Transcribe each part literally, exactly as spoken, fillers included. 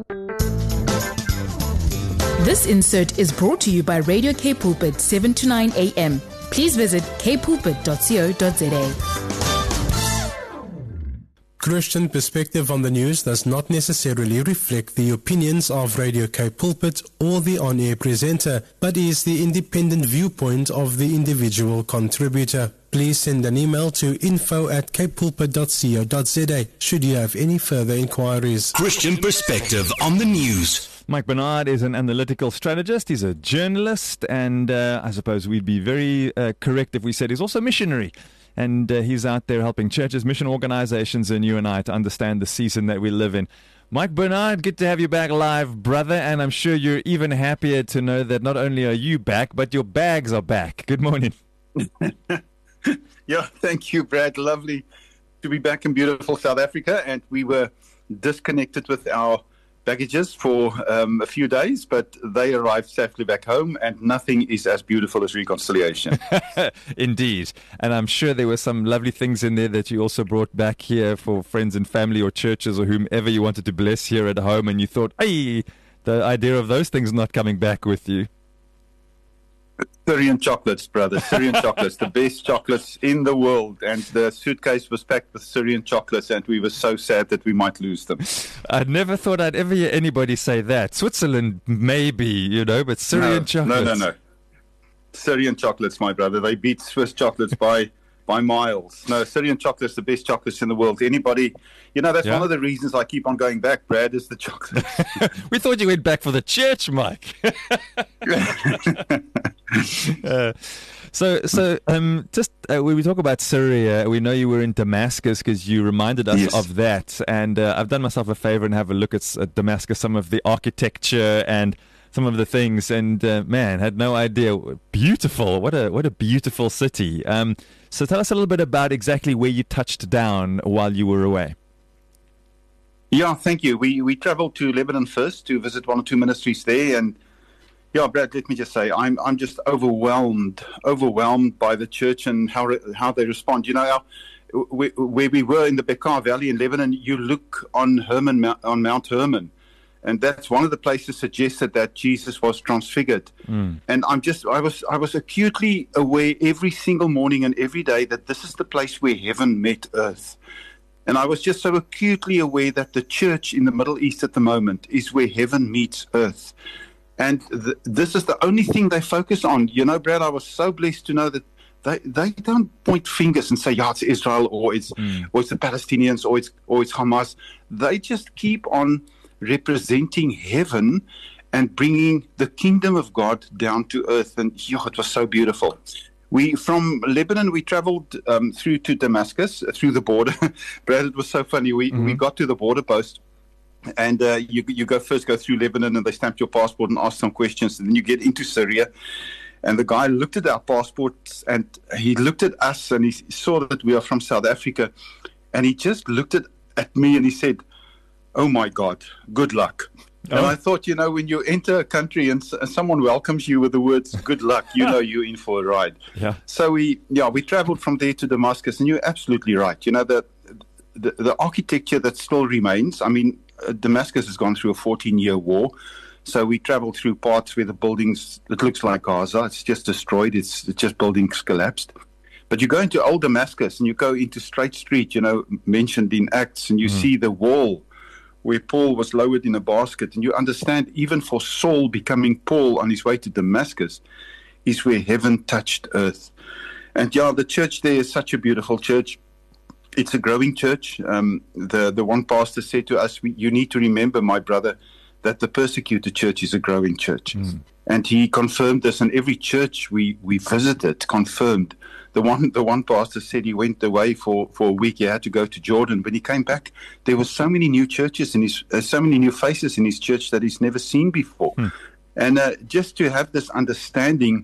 This insert is brought to you by Radio K Pulpit, seven to nine a.m. Please visit k pulpit dot co dot za. Christian perspective on the news does not necessarily reflect the opinions of Radio K Pulpit or the on-air presenter, but is the independent viewpoint of the individual contributor. Please send an email to info at k pulpit dot co dot za should you have any further inquiries. Christian perspective on the news. Mike Bernard is an analytical strategist. He's a journalist, and uh, I suppose we'd be very uh, correct if we said he's also a missionary. And uh, he's out there helping churches, mission organizations, and you and I to understand the season that we live in. Mike Bernard, good to have you back live, brother. And I'm sure you're even happier to know that not only are you back, but your bags are back. Good morning. Yeah, thank you, Brad. Lovely to be back in beautiful South Africa. And we were disconnected with our baggages for um, a few days, but they arrived safely back home, and nothing is as beautiful as reconciliation. Indeed. And I'm sure there were some lovely things in there that you also brought back here for friends and family or churches or whomever you wanted to bless here at home, and you thought, hey, the idea of those things not coming back with you. Syrian chocolates, brother. Syrian chocolates, the best chocolates in the world. And the suitcase was packed with Syrian chocolates, and we were so sad that we might lose them. I never thought I'd ever hear anybody say that. Switzerland, maybe, you know, but Syrian no, chocolates. No, no, no. Syrian chocolates, my brother. They beat Swiss chocolates by by miles. No, Syrian chocolates, the best chocolates in the world. Anybody, you know, that's yeah. one of the reasons I keep on going back, Brad, is the chocolate. We thought you went back for the church, Mike. uh, so, so um, just uh, when we talk about Syria, we know you were in Damascus because you reminded us yes. of that. And uh, I've done myself a favor and have a look at uh, Damascus, some of the architecture and some of the things, and uh, man, had no idea. Beautiful. What a what a beautiful city. Um, so tell us a little bit about exactly where you touched down while you were away. Yeah, thank you. We we traveled to Lebanon first to visit one or two ministries there, and yeah, Brad, let me just say, I'm I'm just overwhelmed, overwhelmed by the church and how how they respond. You know, our, where we were in the Bekaa Valley in Lebanon, you look on Hermon, on Mount Hermon. And that's one of the places suggested that Jesus was transfigured. Mm. And I'm just, I was, I was acutely aware every single morning and every day that this is the place where heaven met earth. And I was just so acutely aware that the church in the Middle East at the moment is where heaven meets earth. And th- this is the only thing they focus on. You know, Brad, I was so blessed to know that they, they don't point fingers and say, yeah, it's Israel or it's, mm. or it's the Palestinians or it's, or it's Hamas. They just keep on representing heaven and bringing the kingdom of God down to earth. And yeah, it was so beautiful. We from Lebanon, we traveled um, through to Damascus, uh, through the border. Brad, it was so funny. We mm-hmm. we got to the border post, and uh, you you go first go through Lebanon, and they stamp your passport and ask some questions, and then you get into Syria. And the guy looked at our passports, and he looked at us, and he saw that we are from South Africa, and he just looked at, at me, and he said, oh my God, good luck. Oh. And I thought, you know, when you enter a country and s- someone welcomes you with the words, good luck, you know you're in for a ride. Yeah. So we, yeah, we traveled from there to Damascus, and you're absolutely right. You know, the, the, the architecture that still remains, I mean, uh, Damascus has gone through a fourteen-year war. So we traveled through parts where the buildings, it looks like Gaza, it's just destroyed, it's, it's just buildings collapsed. But you go into old Damascus and you go into Straight Street, you know, mentioned in Acts, and you mm. see the wall where Paul was lowered in a basket. And you understand, even for Saul becoming Paul on his way to Damascus, is where heaven touched earth. And yeah, the church there is such a beautiful church. It's a growing church. Um, the, the one pastor said to us, we, you need to remember, my brother, that the persecuted church is a growing church. Mm. And he confirmed this, and every church we, we visited confirmed. The one the one pastor said he went away for, for a week. He had to go to Jordan. When he came back, there were so many new churches in his, uh, so many new faces in his church that he's never seen before. Hmm. And uh, just to have this understanding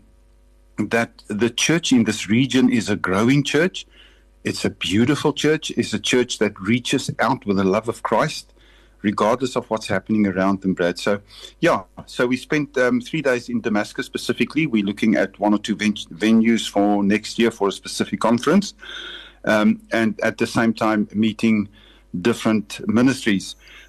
that the church in this region is a growing church, it's a beautiful church, it's a church that reaches out with the love of Christ, regardless of what's happening around them, Brad. So, yeah, so we spent um, three days in Damascus specifically. We're looking at one or two ven- venues for next year for a specific conference, um, and at the same time meeting different ministries.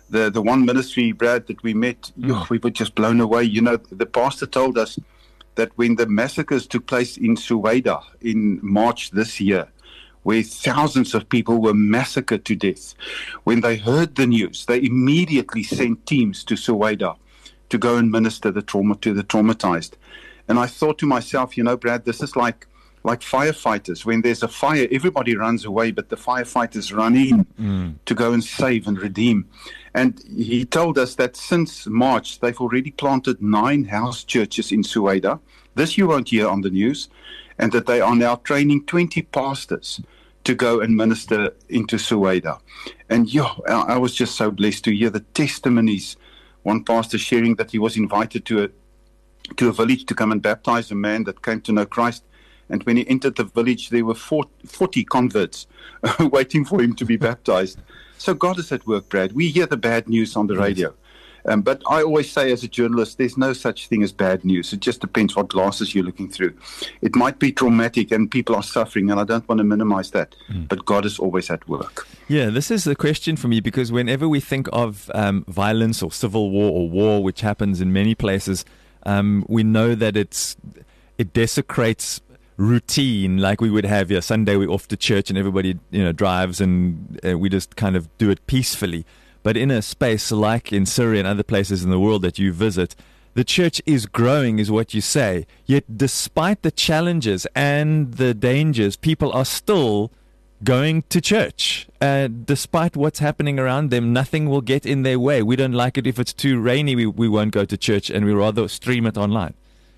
the, the one ministry, Brad, that we met, Mm. oh, we were just blown away. You know, the pastor told us that when the massacres took place in Soweto in March this year, where thousands of people were massacred to death, when they heard the news, they immediately sent teams to Soweto to go and minister the trauma to the traumatized. And I thought to myself, you know, Brad, this is like like firefighters. When there's a fire, everybody runs away, but the firefighters run in mm. to go and save and redeem. And he told us that since March, they've already planted nine house churches in Soweto. This you won't hear on the news. And that they are now training twenty pastors to go and minister into Soweto. And yeah, I was just so blessed to hear the testimonies. One pastor sharing that he was invited to a to a village to come and baptize a man that came to know Christ. And when he entered the village, there were forty converts waiting for him to be baptized. So God is at work, Brad. We hear the bad news on the radio. Um, but I always say as a journalist, there's no such thing as bad news. It just depends what glasses you're looking through. It might be traumatic and people are suffering, and I don't want to minimize that. Mm. But God is always at work. Yeah, this is the question for me, because whenever we think of um, violence or civil war or war, which happens in many places, um, we know that it's it desecrates routine, like we would have here. Sunday we're off to church and everybody, you know, drives and uh, we just kind of do it peacefully. But in a space like in Syria and other places in the world that you visit, the church is growing, is what you say. Yet despite the challenges and the dangers, people are still going to church. Uh, despite what's happening around them, nothing will get in their way. We don't like it if it's too rainy, we, we won't go to church, and we rather stream it online.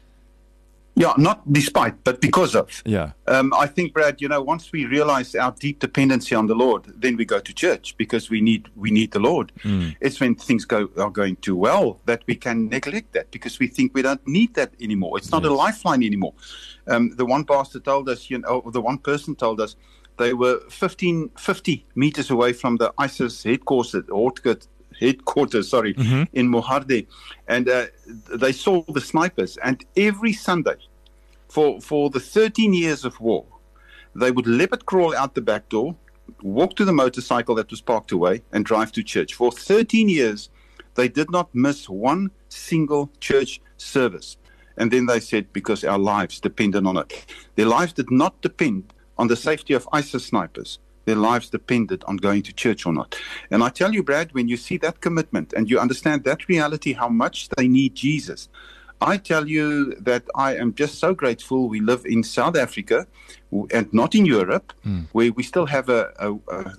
Yeah, not despite, but because of. Yeah. Um, I think, Brad, you know, once we realize our deep dependency on the Lord, then we go to church because we need we need the Lord. Mm. It's when things go are going too well that we can neglect that because we think we don't need that anymore. It's not yes. a lifeline anymore. Um, the one pastor told us, you know, the one person told us they were fifteen, fifty meters away from the ISIS headquarters, headquarters, sorry, mm-hmm. in Moharde, and uh, they saw the snipers. And every Sunday, for for the thirteen years of war, they would leopard crawl out the back door, walk to the motorcycle that was parked away, and drive to church. For thirteen years, they did not miss one single church service. And then they said, because our lives depended on it. Their lives did not depend on the safety of ISIS snipers. Their lives depended on going to church or not. And I tell you, Brad, when you see that commitment and you understand that reality, how much they need Jesus, I tell you that I am just so grateful we live in South Africa and not in Europe, mm. where we still have a, a, a,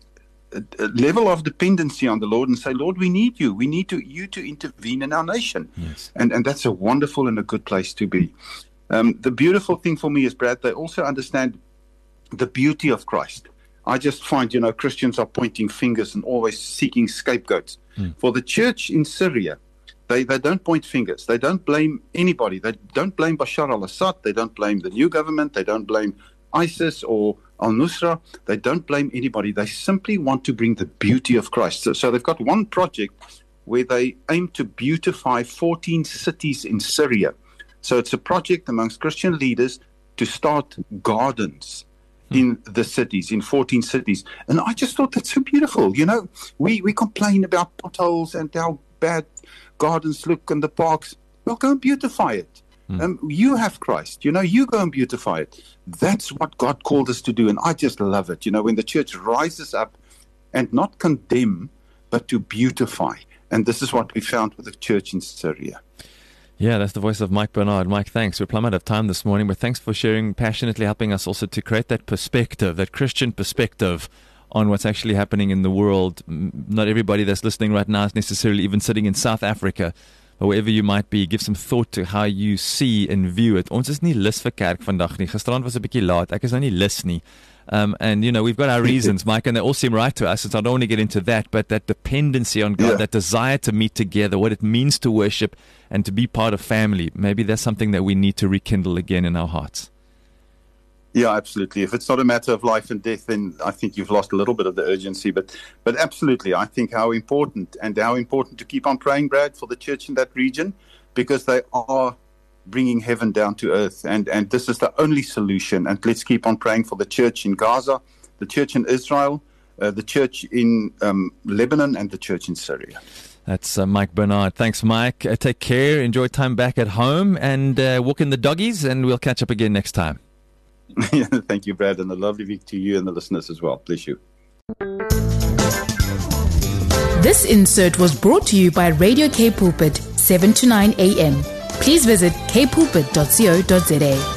a level of dependency on the Lord and say, Lord, we need you. We need to, you to intervene in our nation. Yes. And, and that's a wonderful and a good place to be. Um, the beautiful thing for me is, Brad, they also understand the beauty of Christ. I just find, you know, Christians are pointing fingers and always seeking scapegoats. Mm. For the church in Syria, they, they don't point fingers. They don't blame anybody. They don't blame Bashar al-Assad. They don't blame the new government. They don't blame ISIS or al-Nusra. They don't blame anybody. They simply want to bring the beauty of Christ. So, so they've got one project where they aim to beautify fourteen cities in Syria. So it's a project amongst Christian leaders to start gardens in the cities, in fourteen cities. And I just thought that's so beautiful. You know, we, we complain about potholes and how bad gardens look and the parks. Well, go and beautify it. Mm. Um, you have Christ. You know, you go and beautify it. That's what God called us to do. And I just love it. You know, when the church rises up and not condemn, but to beautify. And this is what we found with the church in Syria. Yeah, that's the voice of Mike Bernard. Mike, thanks. We're plumb out of time this morning, but thanks for sharing, passionately helping us also to create that perspective, that Christian perspective on what's actually happening in the world. Not everybody that's listening right now is necessarily even sitting in South Africa, but wherever you might be, give some thought to how you see and view it. Ons is nie lus vir kerk vandag nie. Gisterand was 'n bietjie laat. Ek is nou nie lus nie. Um, and, you know, we've got our reasons, Mike, and they all seem right to us. So I don't want to get into that, but that dependency on God, yeah. that desire to meet together, what it means to worship and to be part of family, maybe that's something that we need to rekindle again in our hearts. Yeah, absolutely. If it's not a matter of life and death, then I think you've lost a little bit of the urgency. But, but absolutely, I think how important and how important to keep on praying, Brad, for the church in that region, because they are bringing heaven down to earth. And, and this is the only solution. And let's keep on praying for the church in Gaza, the church in Israel, uh, the church in um, Lebanon and the church in Syria. That's uh, Mike Bernard. Thanks, Mike. Uh, take care. Enjoy time back at home and uh, walk in the doggies, and we'll catch up again next time. Thank you, Brad, and a lovely week to you and the listeners as well. Bless you. This insert was brought to you by Radio K Pulpit, seven to nine a.m. Please visit k pulpit dot co dot za.